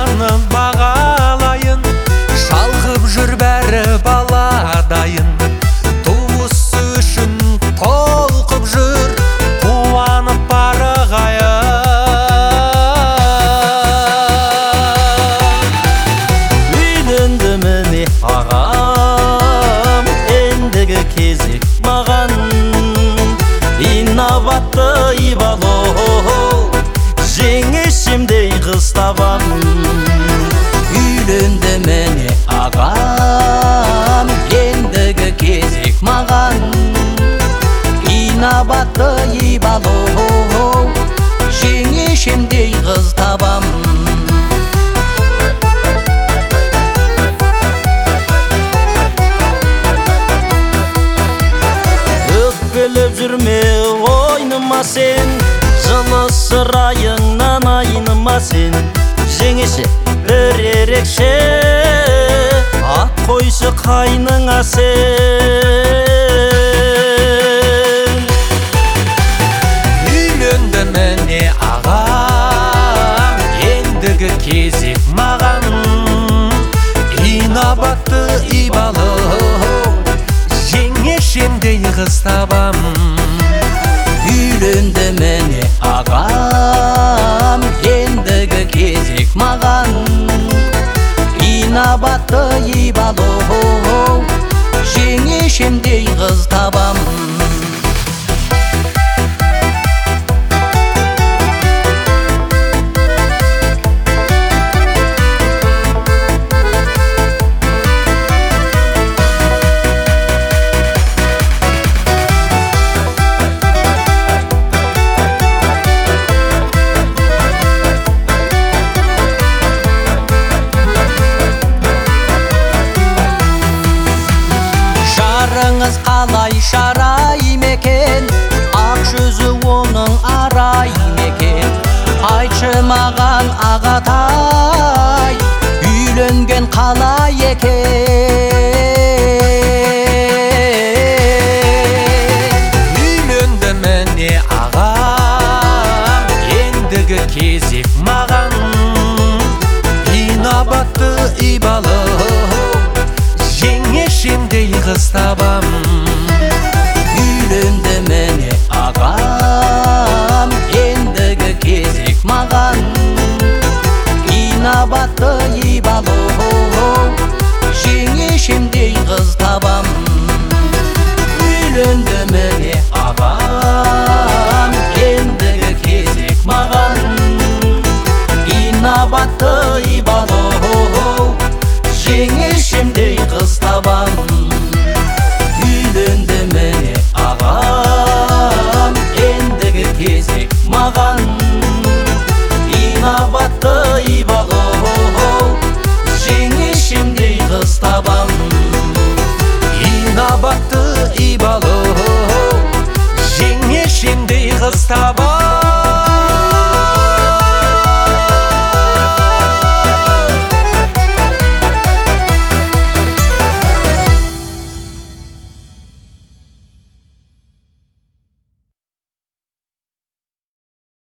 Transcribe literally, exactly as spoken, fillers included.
баланы бағалайын, шалқып жүр бәрі баладайын. Туысы үшін толқып жүр, қуанып барығайын. Үйленді міне ағам, ендігі кезек маған. Инабатты ибалы жеңешемдей қыз табам. Үйленді міне ағам, ендігі кезек маған. Инабатты ибалы жеңешемдей қыз табам. Өкпелеп жүрме ойныма сен, жылы сырайыңнан айныма сен. Жеңеше бір ерекше, ат қойшы қайныңа сен. Үйленді міне ағам, ендігі кезек маған. Инабатты ибалы жеңешемдей қыз табам. Үйленді міне ағам, ендігі кезек маған. Инабатты ибалы жеңешемдей қыз табам. Жарыңыз қалай шарай мекен, ақ жүзі оның арай мекен. Айтшы маған ағатай, үйленген қалай екен. Үйленді міне ағам, ендігі кезек маған. Инабатты ибалы жеңешемдей қыз табам. Үйленді міне ағам, ендігі кезек маған. Инабатты ибалы жеңешемдей қыз табам. Үйленді міне ағам, ендігі кезек маған. Инабатты ибалы жеңешемдей қыз табам.